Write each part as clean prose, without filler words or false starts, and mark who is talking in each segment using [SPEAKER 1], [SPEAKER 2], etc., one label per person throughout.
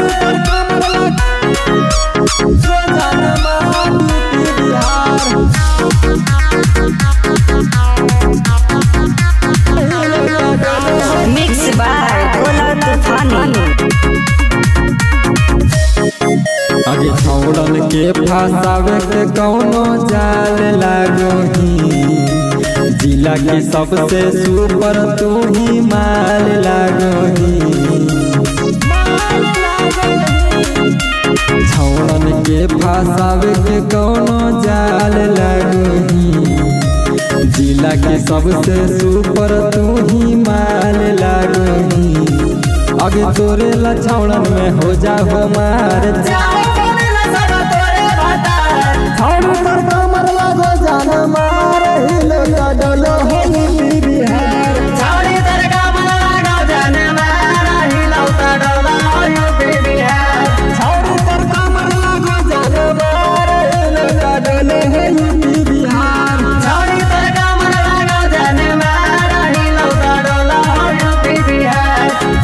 [SPEAKER 1] Mix by Bhola तूफानी।
[SPEAKER 2] आगे छौड़न के फसावे के कौनो जाल लागोही, जिला के सबसे सुपर तू ही माल लागोही। छौड़न के फसावे के कौनो जाल लागोही, जिला के सबसे सुपर तू ही माल लागोही। आगे तोरे लछौड़न में हो जा हो मार छौड़ तर कमर लागो जान मार हिल डल हो बिहार।
[SPEAKER 1] छौड़ी तर कमर लागो जान मार हिल डल हो बिहार।
[SPEAKER 2] छौड़ तर कमर लागो जान मार हिल डल हो बिहार।
[SPEAKER 1] छौड़ी तर कमर लागो जान मार हिल डल हो बिहार।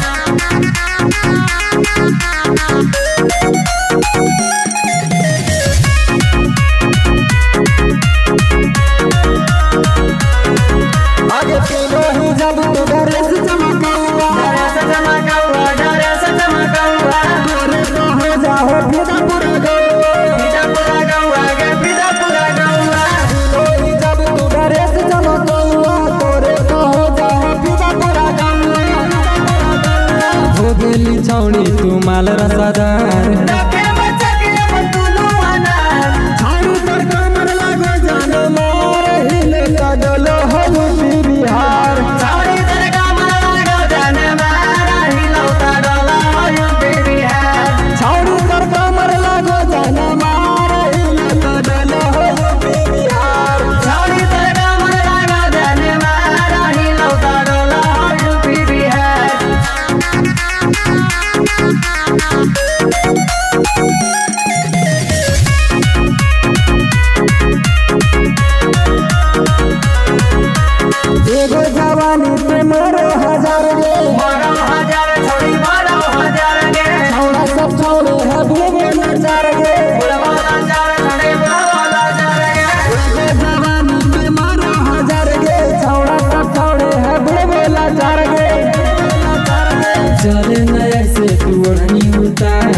[SPEAKER 2] आगे तीनों ही जब तो डरे से चमकाऊंगा,
[SPEAKER 1] डरे से चमकाऊंगा, डरे से चमकाऊंगा।
[SPEAKER 2] तोरे तो हो जाओ फिदा पूरा गौवा,
[SPEAKER 1] फिदा पूरा गौवा गे फिदा पूरा गौवा।
[SPEAKER 2] तीनों ही जब तो डरे से चमकाऊंगा, तोरे तो हो जाओ फिदा पूरा गौवा। हो गेली छौड़ी तू माल रसादार,
[SPEAKER 1] रखे बच्चा के बतुलू अनार।
[SPEAKER 2] छौड़ी तर कमर लागो जान मार हिल डल हो बिहार।
[SPEAKER 1] छौड़ी तर कमर लागो जान मार हिल डल हो बिहार।
[SPEAKER 2] छौड़ी तर कमर लागो जान मार हिल डल हो बिहार।
[SPEAKER 1] छौड़ी तर कमर लागो जान मार हिल डल हो बिहार।
[SPEAKER 2] एगो जवानी पे मरो हजार गे,
[SPEAKER 1] मरो हजार छोड़ी मरो हजार गे।
[SPEAKER 2] छौड़ा सब छौड़े है भूमो नजार गे।
[SPEAKER 1] बुढ़वा हजार छोड़ी बुढ़वा हजार गे।
[SPEAKER 2] एगो जवानी पे मरो हजार गे, छौड़ा सब छौड़े है भूमो नजार गे। चले न ऐसे तू ओढ़नी उतार,